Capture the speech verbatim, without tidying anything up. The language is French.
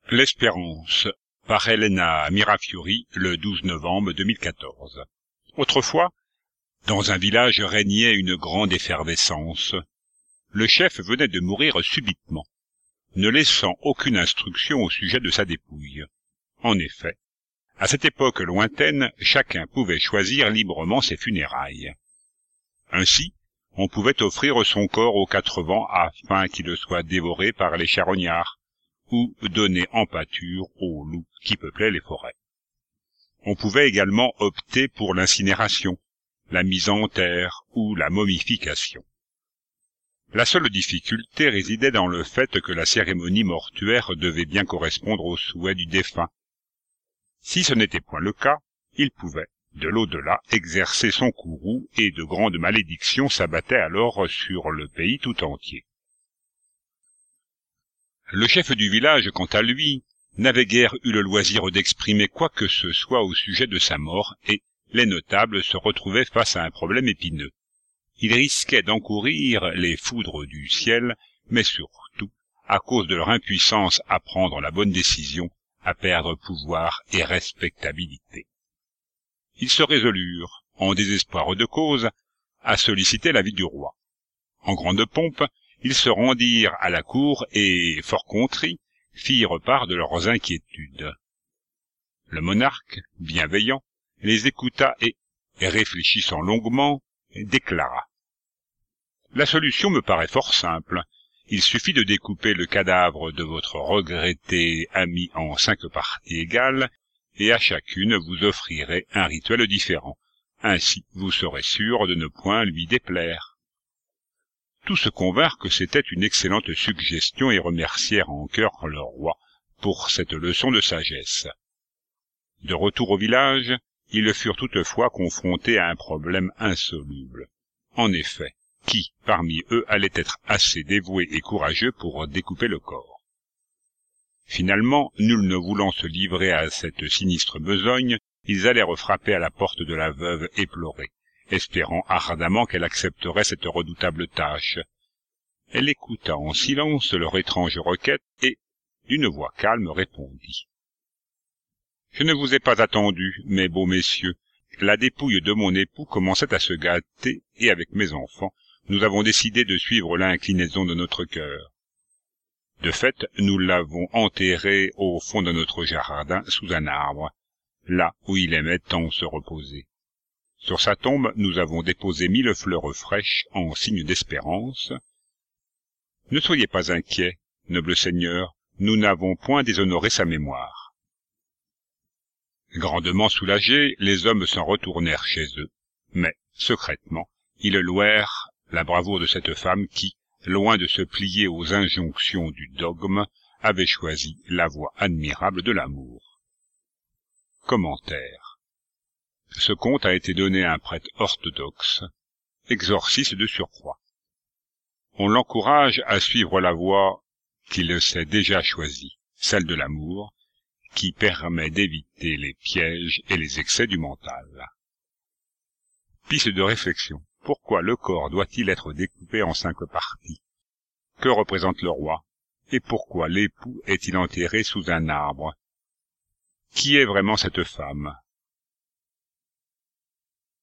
L'Espérance, par Elena Mirafiori, le douze novembre deux mille quatorze. Autrefois, dans un village régnait une grande effervescence. Le chef venait de mourir subitement, ne laissant aucune instruction au sujet de sa dépouille. En effet, à cette époque lointaine, chacun pouvait choisir librement ses funérailles. Ainsi, on pouvait offrir son corps aux quatre vents afin qu'il soit dévoré par les charognards, ou donné en pâture aux loups qui peuplaient les forêts. On pouvait également opter pour l'incinération, la mise en terre ou la momification. La seule difficulté résidait dans le fait que la cérémonie mortuaire devait bien correspondre aux souhaits du défunt. Si ce n'était point le cas, il pouvait, de l'au-delà, exercer son courroux et de grandes malédictions s'abattaient alors sur le pays tout entier. Le chef du village, quant à lui, n'avait guère eu le loisir d'exprimer quoi que ce soit au sujet de sa mort, et les notables se retrouvaient face à un problème épineux. Ils risquaient d'encourir les foudres du ciel, mais surtout, à cause de leur impuissance à prendre la bonne décision, à perdre pouvoir et respectabilité. Ils se résolurent, en désespoir de cause, à solliciter l'avis du roi. En grande pompe, ils se rendirent à la cour et, fort contrits, firent part de leurs inquiétudes. Le monarque, bienveillant, les écouta et, réfléchissant longuement, déclara. « La solution me paraît fort simple. Il suffit de découper le cadavre de votre regretté ami en cinq parties égales, et à chacune vous offrirez un rituel différent. Ainsi, vous serez sûr de ne point lui déplaire. » Tous se convinrent que c'était une excellente suggestion et remercièrent en chœur le roi pour cette leçon de sagesse. De retour au village, ils furent toutefois confrontés à un problème insoluble. En effet, qui parmi eux allait être assez dévoué et courageux pour découper le corps? Finalement, nul ne voulant se livrer à cette sinistre besogne, ils allèrent frapper à la porte de la veuve éplorée, espérant ardemment qu'elle accepterait cette redoutable tâche. Elle écouta en silence leur étrange requête et, d'une voix calme, répondit. « Je ne vous ai pas attendu, mes beaux messieurs. La dépouille de mon époux commençait à se gâter, et avec mes enfants, nous avons décidé de suivre l'inclinaison de notre cœur. De fait, nous l'avons enterré au fond de notre jardin, sous un arbre, là où il aimait tant se reposer. Sur sa tombe, nous avons déposé mille fleurs fraîches en signe d'espérance. Ne soyez pas inquiets, noble seigneur, nous n'avons point déshonoré sa mémoire. » Grandement soulagés, les hommes s'en retournèrent chez eux, mais, secrètement, ils louèrent la bravoure de cette femme qui, loin de se plier aux injonctions du dogme, avait choisi la voie admirable de l'amour. Commentaire. Ce conte a été donné à un prêtre orthodoxe, exorciste de surcroît. On l'encourage à suivre la voie qu'il s'est déjà choisie, celle de l'amour, qui permet d'éviter les pièges et les excès du mental. Piste de réflexion. Pourquoi le corps doit-il être découpé en cinq parties? Que représente le roi? Et pourquoi l'époux est-il enterré sous un arbre? Qui est vraiment cette femme?